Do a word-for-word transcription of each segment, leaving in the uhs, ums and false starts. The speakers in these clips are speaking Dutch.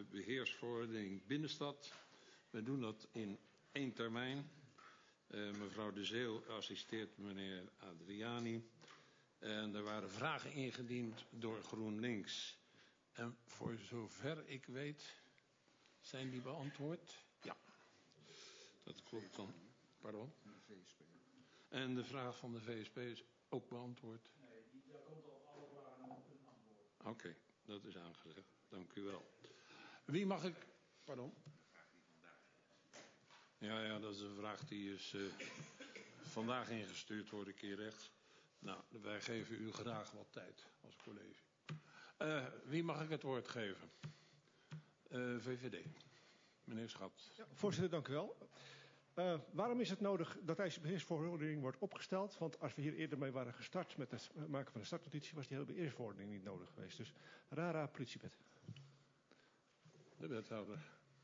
beheersverordening Binnenstad. We doen dat in één termijn. Uh, mevrouw De Zeeuw assisteert meneer Adriani. En er waren vragen ingediend door GroenLinks. En voor zover ik weet, zijn die beantwoord? Ja, dat klopt dan. Pardon? En de vraag van de V S P is ook beantwoord? Nee, daar komt op alle vragen een antwoord. Oké, okay, dat is aangezegd. Dank u wel. Wie mag ik... Pardon? Ja, ja, dat is een vraag die is uh, vandaag ingestuurd, hoor ik hier rechts. Nou, wij geven u graag wat tijd als college. Uh, wie mag ik het woord geven? Uh, V V D. Meneer Schat. Ja, voorzitter, dank u wel. Uh, waarom is het nodig dat deze beheersverordening wordt opgesteld? Want als we hier eerder mee waren gestart met het maken van de startnotitie, was die hele beheersverordening niet nodig geweest. Dus rara politiewet. De wethouder.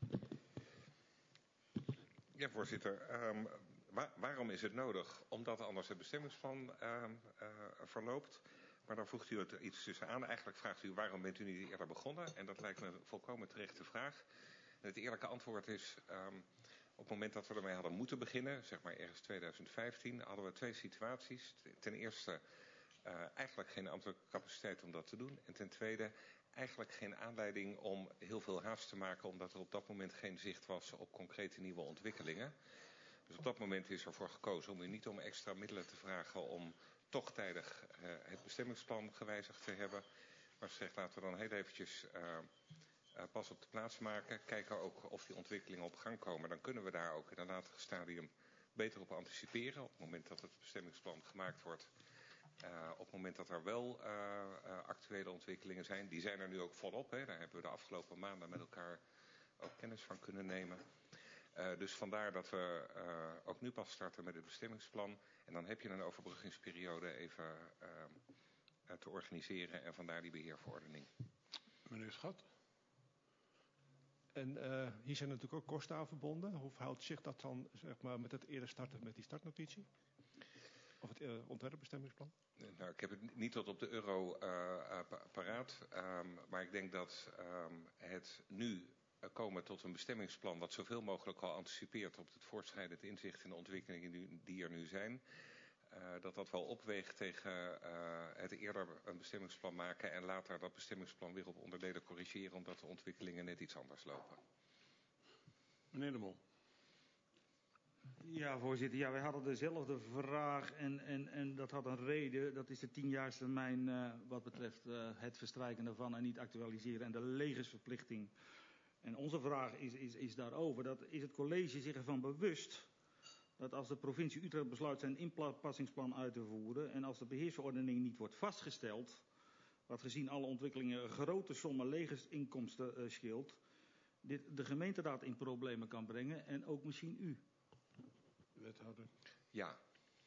Ja, voorzitter. Um, waar, waarom is het nodig? Omdat anders het bestemmingsplan uh, uh, verloopt. Maar dan voegt u er iets tussenaan. Eigenlijk vraagt u waarom bent u niet eerder begonnen? En dat lijkt me een volkomen terechte vraag. En het eerlijke antwoord is, um, op het moment dat we ermee hadden moeten beginnen, zeg maar ergens twintig vijftien, hadden we twee situaties. Ten eerste uh, eigenlijk geen ambtelijke capaciteit om dat te doen. En ten tweede eigenlijk geen aanleiding om heel veel haast te maken, omdat er op dat moment geen zicht was op concrete nieuwe ontwikkelingen. Dus op dat moment is ervoor gekozen om u niet om extra middelen te vragen om toch tijdig uh, het bestemmingsplan gewijzigd te hebben. Maar ze zegt, laten we dan heel eventjes uh, uh, pas op de plaats maken. Kijken ook of die ontwikkelingen op gang komen. Dan kunnen we daar ook in een later stadium beter op anticiperen. Op het moment dat het bestemmingsplan gemaakt wordt. Uh, op het moment dat er wel uh, uh, actuele ontwikkelingen zijn. Die zijn er nu ook volop. Hè. Daar hebben we de afgelopen maanden met elkaar ook kennis van kunnen nemen. Uh, dus vandaar dat we uh, ook nu pas starten met het bestemmingsplan. En dan heb je een overbruggingsperiode even uh, uh, te organiseren. En vandaar die beheerverordening. Meneer Schat. En uh, hier zijn natuurlijk ook kosten aan verbonden. Hoe verhoudt zich dat dan zeg maar, met het eerder starten met die startnotitie? Of het uh, ontwerpbestemmingsplan? Nou, ik heb het niet tot op de euro uh, paraat. Um, maar ik denk dat um, het nu komen tot een bestemmingsplan wat zoveel mogelijk al anticipeert op het voortschrijdend inzicht in de ontwikkelingen die er nu zijn. Uh, dat dat wel opweegt tegen uh, het eerder een bestemmingsplan maken en later dat bestemmingsplan weer op onderdelen corrigeren omdat de ontwikkelingen net iets anders lopen. Meneer De Mol. Ja, voorzitter. Ja, wij hadden dezelfde vraag en, en, en dat had een reden. Dat is de tienjaarstermijn uh, wat betreft uh, het verstrijken daarvan en niet actualiseren en de legersverplichting. En onze vraag is, is, is daarover. Dat is het college zich ervan bewust dat als de provincie Utrecht besluit zijn inpassingsplan uit te voeren en als de beheersverordening niet wordt vastgesteld, wat gezien alle ontwikkelingen grote sommen legersinkomsten uh, scheelt, dit de gemeenteraad in problemen kan brengen en ook misschien u. Wethouder. Ja.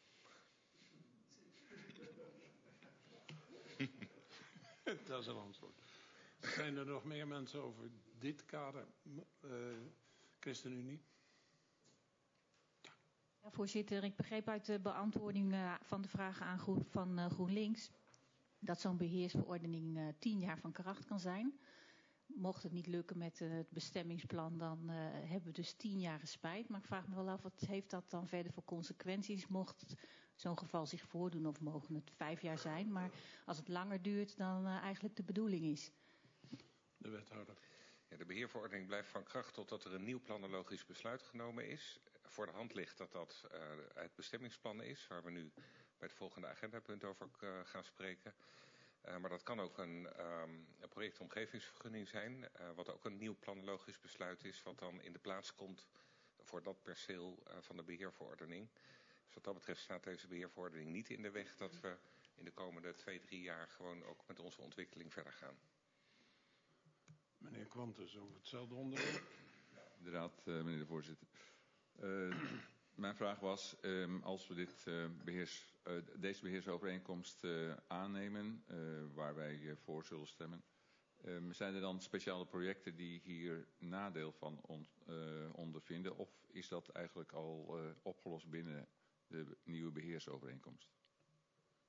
Dat is een antwoord. Zijn er nog meer mensen over dit kader? Uh, ChristenUnie? Ja. Ja, voorzitter, ik begreep uit de beantwoording uh, van de vragen aan Groen, van uh, GroenLinks dat zo'n beheersverordening uh, tien jaar van kracht kan zijn. Mocht het niet lukken met uh, het bestemmingsplan, dan uh, hebben we dus tien jaar spijt. Maar ik vraag me wel af, wat heeft dat dan verder voor consequenties? Mocht zo'n geval zich voordoen, of mogen het vijf jaar zijn? Maar als het langer duurt dan uh, eigenlijk de bedoeling is. De wethouder. Ja, de beheerverordening blijft van kracht totdat er een nieuw planologisch besluit genomen is. Voor de hand ligt dat dat uh, het bestemmingsplan is, waar we nu bij het volgende agendapunt over uh, gaan spreken. Uh, maar dat kan ook een, um, een projectomgevingsvergunning zijn, uh, wat ook een nieuw planologisch besluit is, wat dan in de plaats komt voor dat perceel uh, van de beheerverordening. Dus wat dat betreft staat deze beheerverordening niet in de weg dat we in de komende twee, drie jaar gewoon ook met onze ontwikkeling verder gaan. Meneer Quantus, over hetzelfde onderwerp. Inderdaad, uh, meneer de voorzitter. Uh, mijn vraag was, um, als we dit, uh, beheers, uh, deze beheersovereenkomst uh, aannemen, uh, waar wij uh, voor zullen stemmen, um, zijn er dan speciale projecten die hier nadeel van on, uh, ondervinden? Of is dat eigenlijk al uh, opgelost binnen de nieuwe beheersovereenkomst?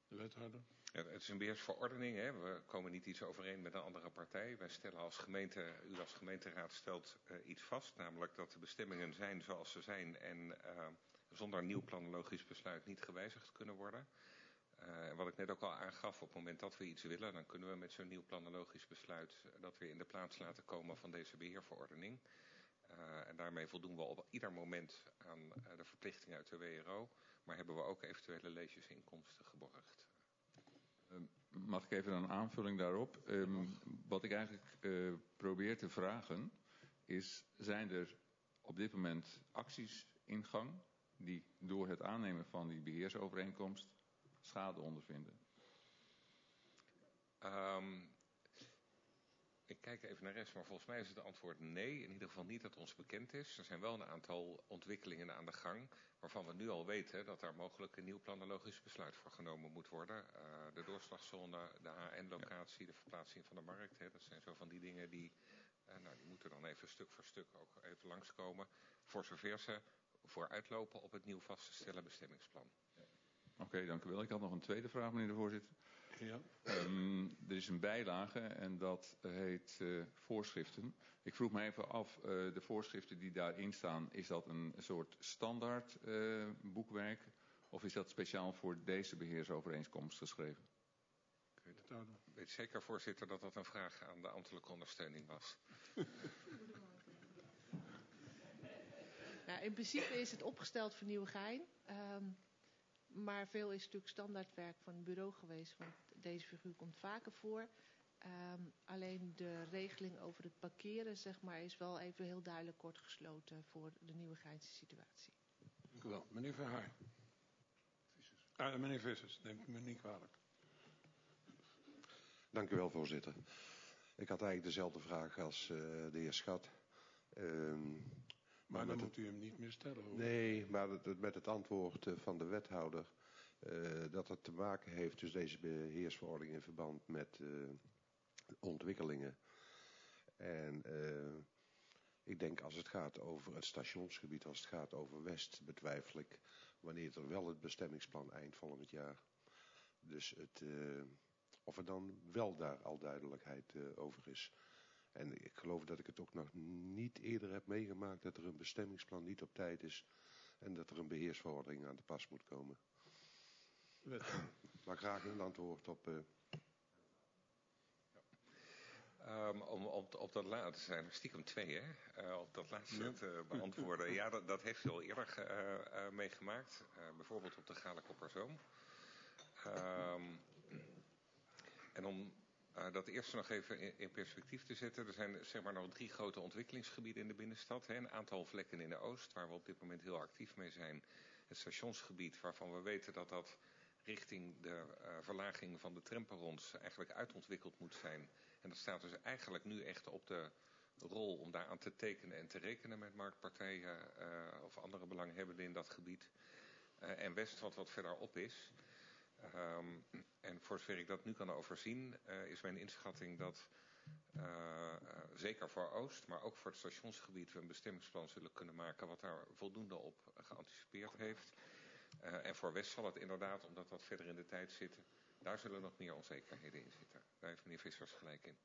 De wethouder. Ja, het is een beheersverordening. Hè. We komen niet iets overeen met een andere partij. Wij stellen als gemeente, u als gemeenteraad stelt uh, iets vast. Namelijk dat de bestemmingen zijn zoals ze zijn. En uh, zonder nieuw planologisch besluit niet gewijzigd kunnen worden. Uh, wat ik net ook al aangaf, op het moment dat we iets willen, dan kunnen we met zo'n nieuw planologisch besluit dat weer in de plaats laten komen van deze beheerverordening. Uh, en daarmee voldoen we op ieder moment aan uh, de verplichting uit de W R O. Maar hebben we ook eventuele leesinkomsten geborgd. Um, mag ik even een aanvulling daarop? Um, wat ik eigenlijk uh, probeer te vragen is, zijn er op dit moment acties in gang die door het aannemen van die beheersovereenkomst schade ondervinden? Um, ik kijk even naar rechts, maar volgens mij is het antwoord nee. In ieder geval niet dat ons bekend is. Er zijn wel een aantal ontwikkelingen aan de gang, waarvan we nu al weten dat daar mogelijk een nieuw planologisch besluit voor genomen moet worden. Uh, de doorslagzone, de H N-locatie, de verplaatsing van de markt. Hè, dat zijn zo van die dingen die, uh, nou, die moeten dan even stuk voor stuk ook even langskomen. Voor zover ze vooruitlopen op het nieuw vast te stellen bestemmingsplan. Oké, okay, dank u wel. Ik had nog een tweede vraag, meneer de voorzitter. Ja. Um, er is een bijlage en dat heet uh, voorschriften. Ik vroeg me even af, uh, de voorschriften die daarin staan, is dat een soort standaard uh, boekwerk of is dat speciaal voor deze beheersovereenkomst geschreven? Ik weet het ook. Ik weet zeker, voorzitter, dat dat een vraag aan de ambtelijke ondersteuning was. Nou, in principe is het opgesteld voor Nieuwegein. Um, Maar veel is natuurlijk standaardwerk van het bureau geweest, want deze figuur komt vaker voor. Um, alleen de regeling over het parkeren, zeg maar, is wel even heel duidelijk kort gesloten voor de Nieuwegeinse situatie. Dank u wel. Meneer Verhaar. Ah, meneer Vissers, neemt u me niet kwalijk. Dank u wel, voorzitter. Ik had eigenlijk dezelfde vraag als uh, de heer Schat. Um, Maar, maar dan moet het, u hem niet meer stellen, hoor. Nee, maar het, met het antwoord van de wethouder, uh, dat het te maken heeft, dus deze beheersverordening in verband met uh, ontwikkelingen. En uh, ik denk als het gaat over het stationsgebied, als het gaat over West, betwijfel ik wanneer er wel het bestemmingsplan eind volgend jaar. Dus het, uh, of er dan wel daar al duidelijkheid uh, over is. En ik geloof dat ik het ook nog niet eerder heb meegemaakt dat er een bestemmingsplan niet op tijd is en dat er een beheersverordening aan de pas moet komen. Maar graag een antwoord op. Uh... Um, om op, op dat laatste, zijn er stiekem twee, hè? Uh, op dat laatste ja. te beantwoorden. Ja, dat, dat heeft u al eerder uh, uh, meegemaakt. Uh, bijvoorbeeld op de Galenkopperzoom. Um, en om Uh, dat eerst nog even in, in perspectief te zetten. Er zijn zeg maar nog drie grote ontwikkelingsgebieden in de binnenstad. Hè. Een aantal vlekken in de oost, waar we op dit moment heel actief mee zijn. Het stationsgebied, waarvan we weten dat dat richting de uh, verlaging van de tramperrons eigenlijk uitontwikkeld moet zijn. En dat staat dus eigenlijk nu echt op de rol om daar aan te tekenen en te rekenen met marktpartijen uh, of andere belanghebbenden in dat gebied. Uh, en West, wat wat verderop is. Um, en voor zover ik dat nu kan overzien, uh, is mijn inschatting dat uh, uh, zeker voor Oost, maar ook voor het stationsgebied we een bestemmingsplan zullen kunnen maken wat daar voldoende op geanticipeerd heeft. Uh, en voor West zal het inderdaad, omdat dat verder in de tijd zit, daar zullen nog meer onzekerheden in zitten. Daar heeft meneer Vissers gelijk in.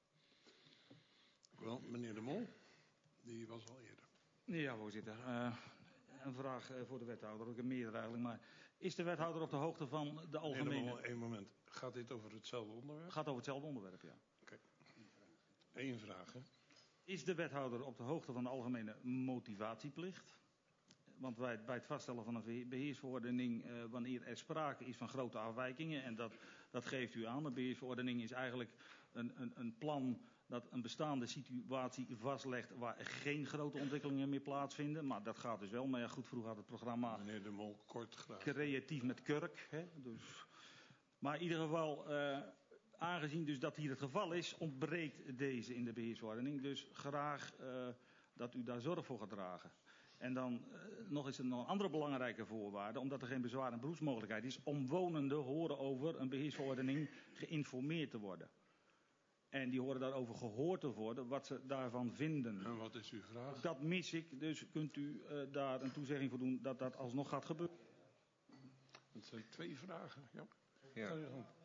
Wel, meneer De Mol, die was al eerder. Ja, voorzitter. Uh, een vraag uh, voor de wethouder, ook een meerdere eigenlijk, maar is de wethouder op de hoogte van de algemene... Meneer De Mol, één moment. Gaat dit over hetzelfde onderwerp? Gaat over hetzelfde onderwerp, ja. Oké. Okay. Eén vraag, hè. Is de wethouder op de hoogte van de algemene motivatieplicht? Want bij, bij het vaststellen van een beheersverordening, uh, wanneer er sprake is van grote afwijkingen, en dat, dat geeft u aan, de beheersverordening is eigenlijk een, een, een plan dat een bestaande situatie vastlegt waar er geen grote ontwikkelingen meer plaatsvinden. Maar dat gaat dus wel. Maar ja, goed, vroeger had het programma meneer De Mol, kort graag. Creatief met kurk. Hè? Dus, maar in ieder geval, uh, aangezien dus dat hier het geval is, ontbreekt deze in de beheersverordening. Dus graag uh, dat u daar zorg voor gaat dragen. En dan uh, nog eens een, nog een andere belangrijke voorwaarde, omdat er geen bezwaar en beroepsmogelijkheid is. Omwonenden horen over een beheersverordening geïnformeerd te worden. En die horen daarover gehoord te worden, wat ze daarvan vinden. En wat is uw vraag? Dat mis ik, dus kunt u uh, daar een toezegging voor doen dat dat alsnog gaat gebeuren? Dat zijn twee vragen, ja. Ja.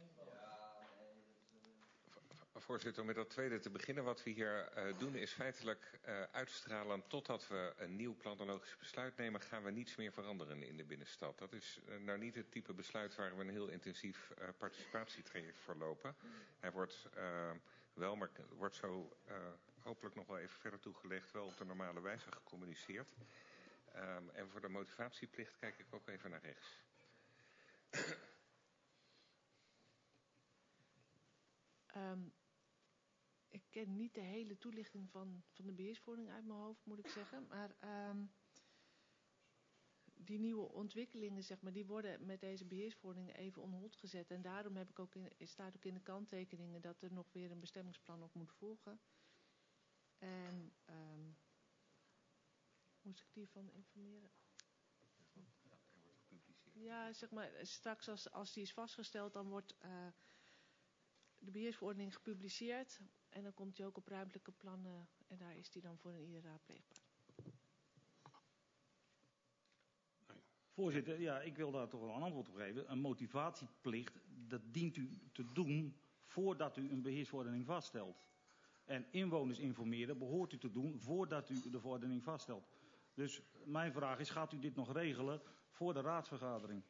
Voorzitter, om met dat tweede te beginnen. Wat we hier uh, doen is feitelijk uh, uitstralen totdat we een nieuw planologisch besluit nemen, gaan we niets meer veranderen in de binnenstad. Dat is uh, nou niet het type besluit waar we een heel intensief uh, participatietraject voor lopen. Hij wordt uh, wel, maar wordt zo uh, hopelijk nog wel even verder toegelegd, wel op de normale wijze gecommuniceerd. Um, en voor de motivatieplicht kijk ik ook even naar rechts. Um, ik ken niet de hele toelichting van, van de beheersverordening uit mijn hoofd, moet ik zeggen. Maar um, die nieuwe ontwikkelingen, zeg maar, die worden met deze beheersverordening even on hold gezet. En daarom heb ik ook in, staat ook in de kanttekeningen dat er nog weer een bestemmingsplan op moet volgen. En um, moest ik die van informeren? Ja, zeg maar, straks als, als die is vastgesteld, dan wordt uh, de beheersverordening gepubliceerd. En dan komt die ook op ruimtelijke plannen en daar is die dan voor een ieder raadpleegbaar. Voorzitter, ja, ik wil daar toch wel een antwoord op geven. Een motivatieplicht, dat dient u te doen voordat u een beheersverordening vaststelt. En inwoners informeren behoort u te doen voordat u de verordening vaststelt. Dus mijn vraag is, gaat u dit nog regelen voor de raadsvergadering?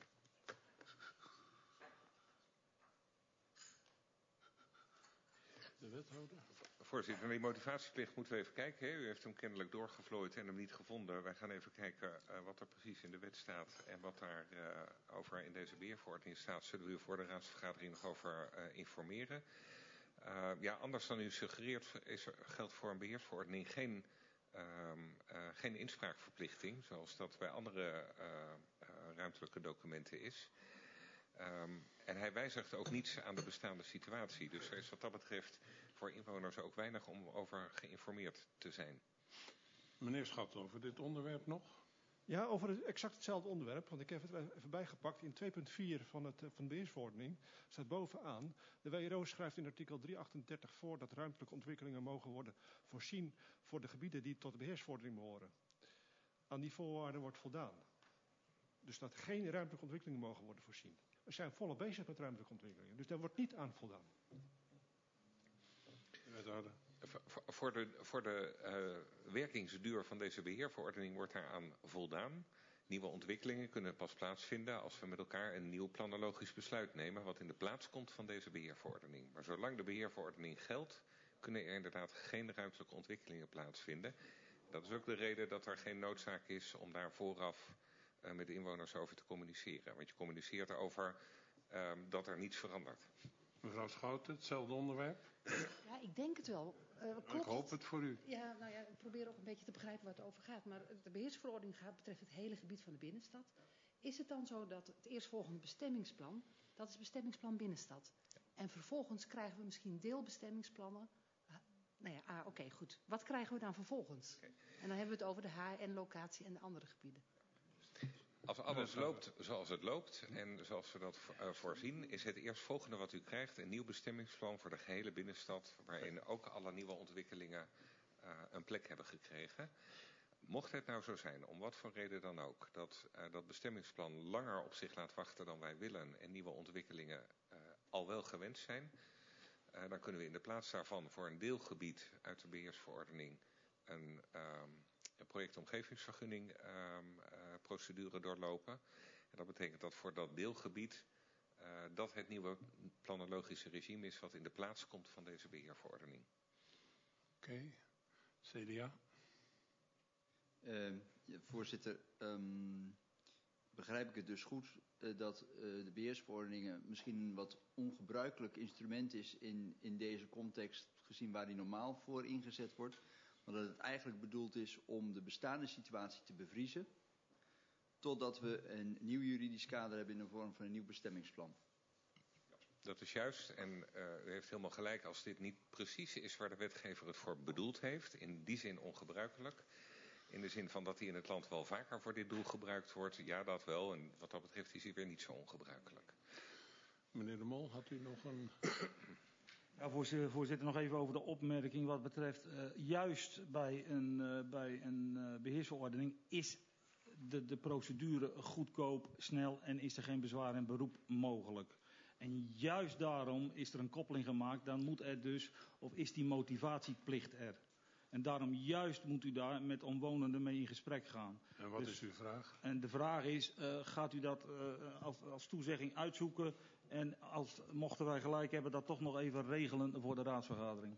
De wethouder. Voorzitter, naar die motivatieplicht moeten we even kijken. Hè. U heeft hem kennelijk doorgevlooid en hem niet gevonden. Wij gaan even kijken uh, wat er precies in de wet staat en wat daar uh, over in deze beheerverordening staat. Zullen we u voor de raadsvergadering nog over uh, informeren. Uh, ja, anders dan u suggereert is er, geldt voor een beheersverordening geen, uh, uh, geen inspraakverplichting, zoals dat bij andere uh, uh, ruimtelijke documenten is. Um, en hij wijzigt ook niets aan de bestaande situatie. Dus er is wat dat betreft voor inwoners ook weinig om over geïnformeerd te zijn. Meneer Schat, over dit onderwerp nog? Ja, over het, exact hetzelfde onderwerp. Want ik heb het even bijgepakt. In twee punt vier van, het, van de beheersverordening staat bovenaan. De W R O schrijft in artikel driehonderdachtendertig voor dat ruimtelijke ontwikkelingen mogen worden voorzien voor de gebieden die tot de beheersverordening behoren. Aan die voorwaarden wordt voldaan. Dus dat geen ruimtelijke ontwikkelingen mogen worden voorzien. We zijn volop bezig met ruimtelijke ontwikkelingen. Dus daar wordt niet aan voldaan. Wethouder. Voor de, voor de uh, werkingsduur van deze beheerverordening wordt daaraan voldaan. Nieuwe ontwikkelingen kunnen pas plaatsvinden als we met elkaar een nieuw planologisch besluit nemen wat in de plaats komt van deze beheerverordening. Maar zolang de beheerverordening geldt, kunnen er inderdaad geen ruimtelijke ontwikkelingen plaatsvinden. Dat is ook de reden dat er geen noodzaak is om daar vooraf uh, met de inwoners over te communiceren. Want je communiceert erover uh, dat er niets verandert. Mevrouw Schouten, hetzelfde onderwerp? Ja, ik denk het wel. Uh, klopt ik hoop het voor u. Ja, nou ja, ik probeer ook een beetje te begrijpen waar het over gaat. Maar de beheersverordening gaat betreft het hele gebied van de binnenstad. Is het dan zo dat het eerstvolgende bestemmingsplan, dat is bestemmingsplan binnenstad. En vervolgens krijgen we misschien deelbestemmingsplannen. Uh, nou ja, ah, oké, okay, goed. Wat krijgen we dan vervolgens? Okay. En dan hebben we het over de H N-locatie en de andere gebieden. Als alles loopt zoals het loopt en zoals we dat uh, voorzien, is het eerstvolgende wat u krijgt een nieuw bestemmingsplan voor de gehele binnenstad, waarin ook alle nieuwe ontwikkelingen uh, een plek hebben gekregen. Mocht het nou zo zijn, om wat voor reden dan ook, dat uh, dat bestemmingsplan langer op zich laat wachten dan wij willen en nieuwe ontwikkelingen uh, al wel gewenst zijn, uh, dan kunnen we in de plaats daarvan voor een deelgebied uit de beheersverordening een um, een projectomgevingsvergunning um, uh, procedure doorlopen. En dat betekent dat voor dat deelgebied uh, dat het nieuwe planologische regime is wat in de plaats komt van deze beheerverordening. Oké, okay. C D A. Uh, ja, voorzitter, um, begrijp ik het dus goed uh, dat uh, de beheersverordeningen misschien een wat ongebruikelijk instrument is in, in deze context, gezien waar die normaal voor ingezet wordt. Maar dat het eigenlijk bedoeld is om de bestaande situatie te bevriezen, totdat we een nieuw juridisch kader hebben in de vorm van een nieuw bestemmingsplan. Dat is juist en uh, u heeft helemaal gelijk als dit niet precies is waar de wetgever het voor bedoeld heeft. In die zin ongebruikelijk. In de zin van dat hij in het land wel vaker voor dit doel gebruikt wordt. Ja, dat wel. En wat dat betreft is hij weer niet zo ongebruikelijk. Meneer De Mol, had u nog een... Ja, voorzitter, nog even over de opmerking wat betreft uh, juist bij een, uh, bij een uh, beheersverordening is de, de procedure goedkoop, snel en is er geen bezwaar en beroep mogelijk. En juist daarom is er een koppeling gemaakt, dan moet er dus, of is die motivatieplicht er. En daarom juist moet u daar met omwonenden mee in gesprek gaan. En wat dus, is uw vraag? En de vraag is, uh, gaat u dat uh, als, als toezegging uitzoeken en als, mochten wij gelijk hebben, dat toch nog even regelen voor de raadsvergadering?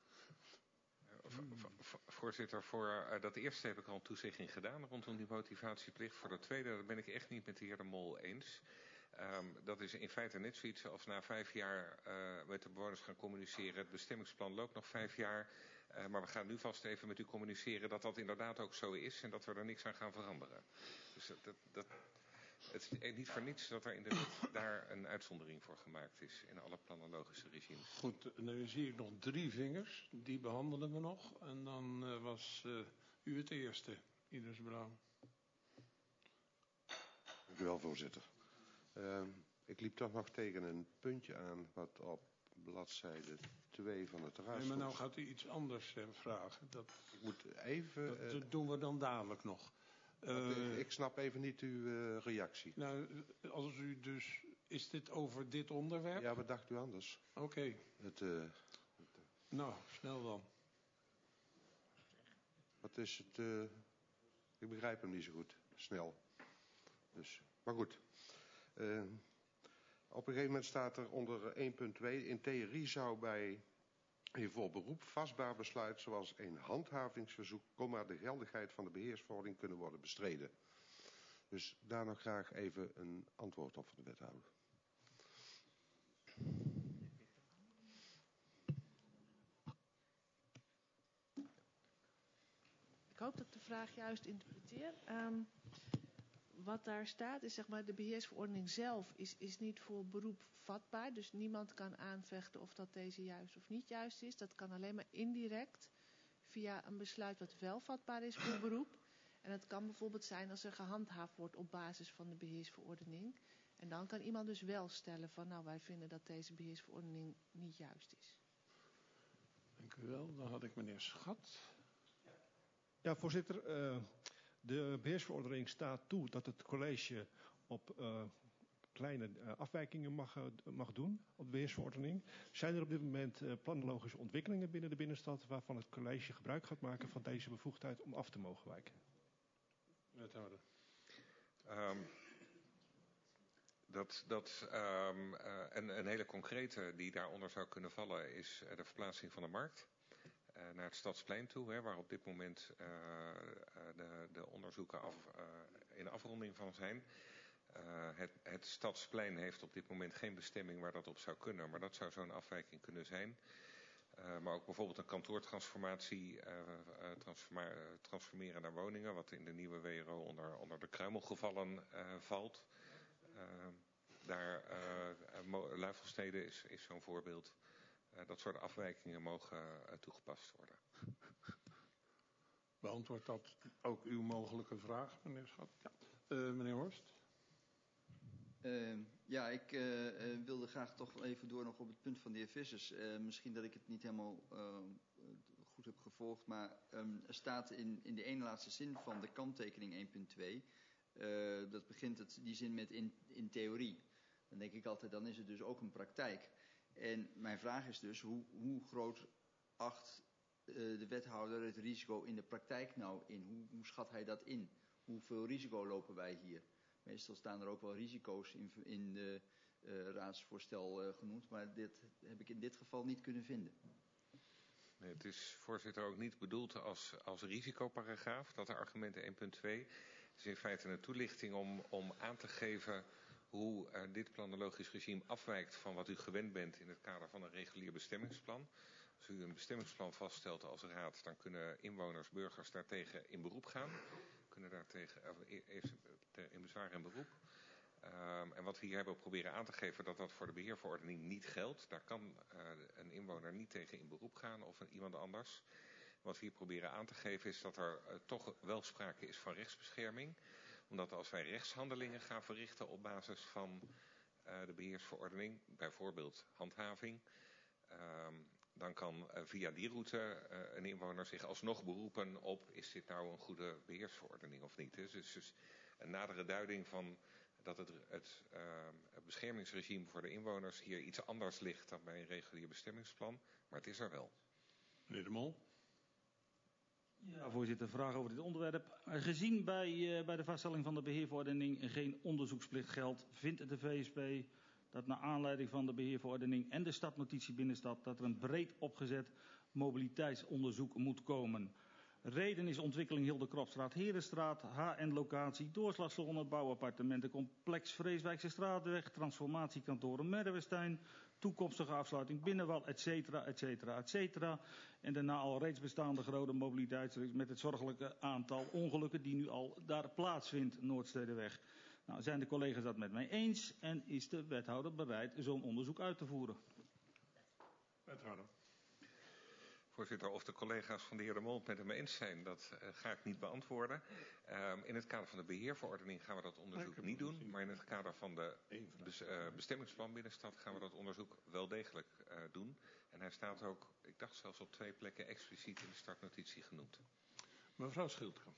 Voorzitter, voor uh, dat eerste heb ik al een toezegging gedaan rondom die motivatieplicht. Voor dat tweede, dat ben ik echt niet met de heer De Mol eens. Um, dat is in feite net zoiets als na vijf jaar uh, met de bewoners gaan communiceren. Het bestemmingsplan loopt nog vijf jaar. Uh, maar we gaan nu vast even met u communiceren dat dat inderdaad ook zo is. En dat we er niks aan gaan veranderen. Dus dat, dat, dat, het is niet voor niets dat er in de wet daar een uitzondering voor gemaakt is. In alle planologische regimes. Goed, nu zie ik nog drie vingers. Die behandelen we nog. En dan uh, was uh, u het eerste, Iris Brouw. Dank u wel, voorzitter. Uh, ik liep toch nog tegen een puntje aan wat op bladzijde twee van het raadsvoorstel. Nee, maar nou gaat u iets anders uh, vragen. Dat, ik moet even... Dat, uh, dat doen we dan dadelijk nog. Uh, ik snap even niet uw uh, reactie. Nou, als u dus... Is dit over dit onderwerp? Ja, wat dacht u anders? Oké. Okay. Het, uh, het, uh... Nou, snel dan. Wat is het... Uh... Ik begrijp hem niet zo goed. Snel. Dus, maar goed. Uh, op een gegeven moment staat er onder één punt twee... In theorie zou bij een voor beroep vastbaar besluit... zoals een handhavingsverzoek... comma de geldigheid van de beheersverordening kunnen worden bestreden. Dus daar nog graag even een antwoord op van de wethouder. Ik hoop dat ik de vraag juist interpreteer. Um, wat daar staat is, zeg maar, de beheersverordening zelf is, is niet voor beroep vatbaar. Dus niemand kan aanvechten of dat deze juist of niet juist is. Dat kan alleen maar indirect via een besluit wat wel vatbaar is voor beroep. En het kan bijvoorbeeld zijn als er gehandhaafd wordt op basis van de beheersverordening. En dan kan iemand dus wel stellen van, nou, wij vinden dat deze beheersverordening niet juist is. Dank u wel. Dan had ik meneer Schat. Ja, voorzitter. Uh, de beheersverordening staat toe dat het college op uh, kleine uh, afwijkingen mag, uh, mag doen op de beheersverordening. Zijn er op dit moment uh, planologische ontwikkelingen binnen de binnenstad waarvan het college gebruik gaat maken van deze bevoegdheid om af te mogen wijken? Wethouder. Um, dat dat um, uh, een, een hele concrete die daaronder zou kunnen vallen is uh, de verplaatsing van de markt. Uh, naar het Stadsplein toe, hè, waar op dit moment uh, de, de onderzoeken af, uh, in afronding van zijn. Uh, het, het Stadsplein heeft op dit moment geen bestemming waar dat op zou kunnen, maar dat zou zo'n afwijking kunnen zijn. Uh, maar ook bijvoorbeeld een kantoortransformatie, uh, uh, transforma- uh, transformeren naar woningen, wat in de nieuwe W R O onder, onder de kruimelgevallen uh, valt. Uh, daar, uh, Luifelstede is, is zo'n voorbeeld. Uh, dat soort afwijkingen mogen uh, toegepast worden. Beantwoordt dat ook uw mogelijke vraag, meneer Schat? Ja. Uh, meneer Horst? Uh, ja, ik uh, uh, wilde graag toch even door nog op het punt van de heer Vissers. Uh, misschien dat ik het niet helemaal uh, goed heb gevolgd, maar um, er staat in, in de ene laatste zin van de kanttekening één punt twee... Uh, dat begint het, die zin met in, in theorie. Dan denk ik altijd, dan is het dus ook een praktijk. En mijn vraag is dus, hoe, hoe groot acht uh, de wethouder het risico in de praktijk nou in? Hoe, hoe schat hij dat in? Hoeveel risico lopen wij hier? Meestal staan er ook wel risico's in, in de uh, raadsvoorstel uh, genoemd, maar dit heb ik in dit geval niet kunnen vinden. Nee, het is, voorzitter, ook niet bedoeld als, als risicoparagraaf, dat de argumenten één punt twee. Het is in feite een toelichting om, om aan te geven hoe uh, dit planologisch regime afwijkt van wat u gewend bent in het kader van een regulier bestemmingsplan. Als u een bestemmingsplan vaststelt als raad, dan kunnen inwoners, burgers daartegen in beroep gaan. Kunnen daartegen uh, in bezwaar en beroep. Um, en wat we hier hebben proberen aan te geven, dat dat voor de beheerverordening niet geldt. Daar kan uh, een inwoner niet tegen in beroep gaan of een, iemand anders. Wat we hier proberen aan te geven is dat er uh, toch wel sprake is van rechtsbescherming. Omdat als wij rechtshandelingen gaan verrichten op basis van uh, de beheersverordening, bijvoorbeeld handhaving, um, dan kan uh, via die route uh, een inwoner zich alsnog beroepen op, is dit nou een goede beheersverordening of niet. Dus, dus een nadere duiding van dat het, het, uh, het beschermingsregime voor de inwoners hier iets anders ligt dan bij een regulier bestemmingsplan. Maar het is er wel. Meneer De Mol. Ja, voorzitter, vraag over dit onderwerp. Gezien bij, uh, bij de vaststelling van de beheerverordening geen onderzoeksplicht geldt, vindt de V S P dat naar aanleiding van de beheerverordening en de stadnotitie binnenstad dat er een breed opgezet mobiliteitsonderzoek moet komen. Reden is ontwikkeling Hilde Kropstraat, Herenstraat, H N-locatie, doorslagzone, bouwappartementen, complex Vreeswijkse Straatweg, transformatiekantoren Merwestein, toekomstige afsluiting Binnenwal, et cetera, et cetera, et cetera. En daarna al reeds bestaande grote mobiliteitsreeks met het zorgelijke aantal ongelukken die nu al daar plaatsvindt, Noordstedeweg. Nou, zijn de collega's dat met mij eens en is de wethouder bereid zo'n onderzoek uit te voeren? Wethouder. Voorzitter, of de collega's van de heer De Mol het met hem eens zijn, dat uh, ga ik niet beantwoorden. Uh, in het kader van de beheerverordening gaan we dat onderzoek niet doen. Maar in het kader van de bes, uh, bestemmingsplan binnenstad gaan we dat onderzoek wel degelijk uh, doen. En hij staat ook, ik dacht zelfs op twee plekken expliciet in de startnotitie genoemd. Mevrouw Schildkamp.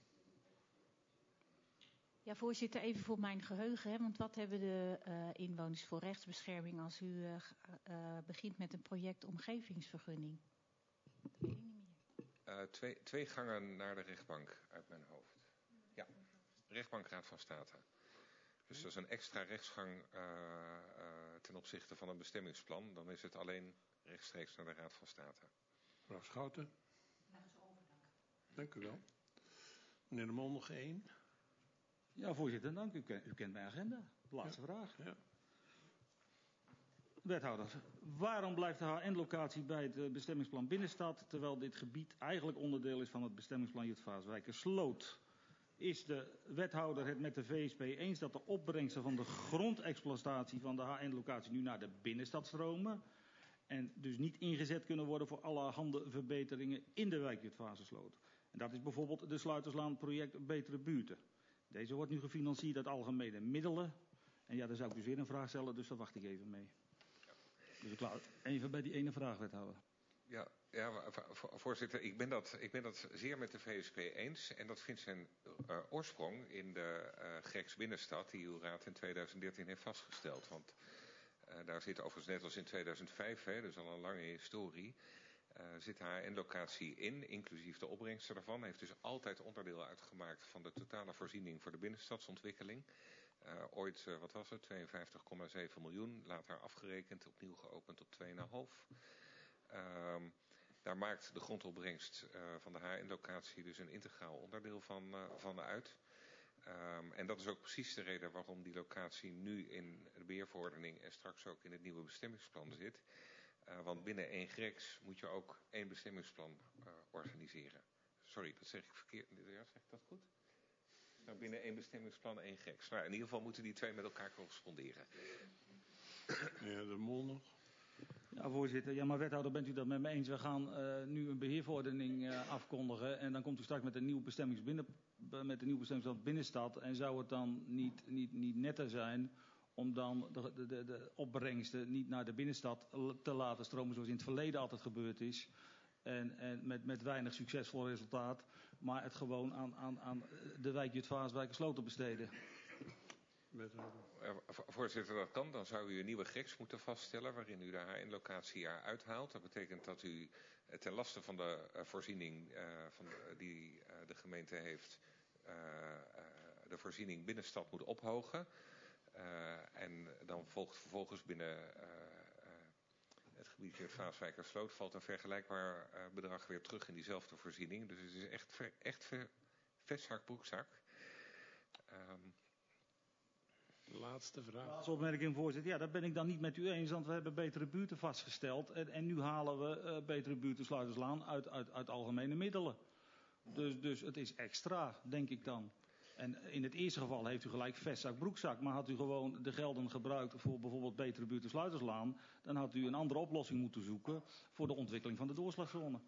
Ja, voorzitter, even voor mijn geheugen. Hè, want wat hebben de uh, inwoners voor rechtsbescherming als u uh, uh, begint met een project omgevingsvergunning? Ik weet het niet meer. Uh, twee, twee gangen naar de rechtbank uit mijn hoofd. Ja, rechtbank Raad van State. Dus dat is een extra rechtsgang uh, uh, ten opzichte van een bestemmingsplan. Dan is het alleen rechtstreeks naar de Raad van State. Mevrouw Schouten. Dank u wel. Meneer De Mol, nog één. Ja, voorzitter, dank u. U kent mijn agenda. Laatste ja. vraag. Ja. Wethouder, waarom blijft de H N-locatie bij het bestemmingsplan binnenstad, terwijl dit gebied eigenlijk onderdeel is van het bestemmingsplan Jutphaas-Wijkersloot? Is de wethouder het met de V S P eens dat de opbrengsten van de grondexploitatie van de H N-locatie nu naar de binnenstad stromen en dus niet ingezet kunnen worden voor allerhande verbeteringen in de wijk Jutphaas-Sloot? En dat is bijvoorbeeld de Sluiterslaan project Betere Buurten. Deze wordt nu gefinancierd uit algemene middelen. En ja, daar zou ik dus weer een vraag stellen, dus daar wacht ik even mee. Dus ik laat even bij die ene vraag, wethouder. Ja, ja, voorzitter, ik ben, dat, ik ben dat zeer met de V S P eens. En dat vindt zijn uh, oorsprong in de uh, Greks binnenstad die uw raad in tweeduizend dertien heeft vastgesteld. Want uh, daar zit overigens net als in tweeduizend vijf, hè, dus al een lange historie, uh, zit H N-locatie in, inclusief de opbrengsten daarvan. Heeft dus altijd onderdeel uitgemaakt van de totale voorziening voor de binnenstadsontwikkeling. Uh, ooit, uh, wat was het, tweeënvijftig komma zeven miljoen, later afgerekend, opnieuw geopend op twee komma vijf. Uh, daar maakt de grondopbrengst uh, van de H N-locatie dus een integraal onderdeel van, uh, van uit. Um, en dat is ook precies de reden waarom die locatie nu in de beheerverordening en straks ook in het nieuwe bestemmingsplan zit. Uh, want binnen één Greks moet je ook één bestemmingsplan uh, organiseren. Sorry, dat zeg ik verkeerd. Ja, zeg ik dat goed? Nou, binnen één bestemmingsplan één Greks. Nou, in ieder geval moeten die twee met elkaar corresponderen. Ja, De Mol nog. Ja, voorzitter. Ja, maar wethouder, bent u dat met me eens? We gaan uh, nu een beheerverordening uh, afkondigen en dan komt u straks met een nieuw bestemmings binnen, met een nieuw bestemmingsplan binnenstad. En zou het dan niet, niet, niet netter zijn om dan de, de, de, de opbrengsten niet naar de binnenstad te laten stromen zoals in het verleden altijd gebeurd is? En, en met, met weinig succesvol resultaat, maar het gewoon aan, aan, aan de wijk Jutphaas-Wijkersloot te besteden. Voorzitter, dat kan. Dan zou u een nieuwe Greks moeten vaststellen waarin u de H N-locatie eruit haalt. Dat betekent dat u ten laste van de uh, voorziening uh, van de, die uh, de gemeente heeft, uh, uh, de voorziening binnenstad moet ophogen. Uh, en dan volgt vervolgens binnen uh, uh, het gebied Jutphaas-Wijkersloot valt een vergelijkbaar uh, bedrag weer terug in diezelfde voorziening. Dus het is echt, ver, echt ver, vestzak, broekzak. Um, De laatste vraag. Als opmerking, voorzitter. Ja, dat ben ik dan niet met u eens, want we hebben Betere Buurten vastgesteld. En, en nu halen we uh, Betere Buurten Sluiterslaan uit, uit, uit algemene middelen. Dus, dus het is extra, denk ik dan. En in het eerste geval heeft u gelijk vestzak, broekzak. Maar had u gewoon de gelden gebruikt voor bijvoorbeeld Betere Buurten Sluiterslaan, dan had u een andere oplossing moeten zoeken voor de ontwikkeling van de doorslagzone.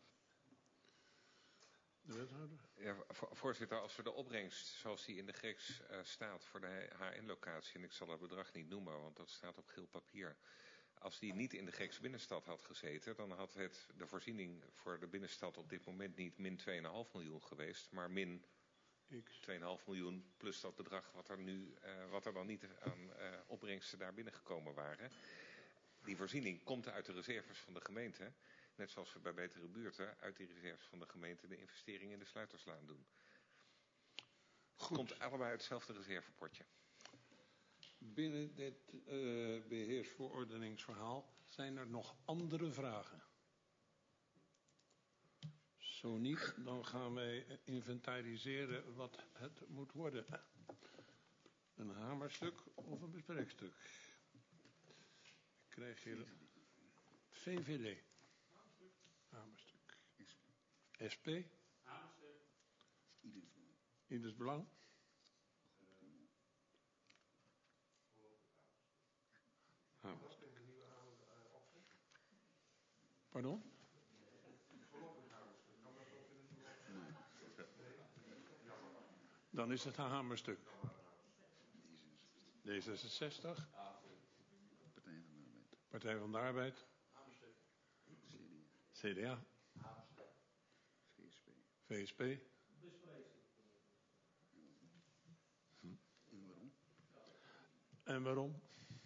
De wethouder? Ja, voorzitter, als we de opbrengst zoals die in de Greks uh, staat voor de H N-locatie, en ik zal het bedrag niet noemen, want dat staat op geel papier. Als die niet in de Greks binnenstad had gezeten, dan had het de voorziening voor de binnenstad op dit moment niet min twee komma vijf miljoen geweest, maar min twee komma vijf miljoen plus dat bedrag wat er, nu, uh, wat er dan niet aan uh, opbrengsten daar binnengekomen waren. Die voorziening komt uit de reserves van de gemeente. Net zoals we bij Betere Buurten uit die reserves van de gemeente de investeringen in de Sluiterslaan doen. Het komt allebei uit hetzelfde reservepotje. Binnen dit uh, beheersverordeningsverhaal zijn er nog andere vragen. Zo niet, dan gaan wij inventariseren wat het moet worden. Een hamerstuk of een bespreekstuk. Ik krijg hier V V D. Hamerstuk. S P. Hamerstuk. Ieders Belang. Hamerstuk. Pardon? Dan is het een hamerstuk. D zesenzestig. Partij van de Arbeid. C D A. V S P. Hm. En waarom?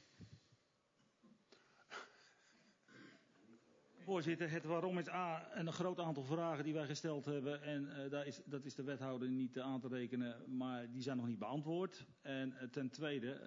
Voorzitter, het waarom is A, een groot aantal vragen die wij gesteld hebben. En uh, daar is, dat is de wethouder niet uh, aan te rekenen, maar die zijn nog niet beantwoord. En uh, ten tweede...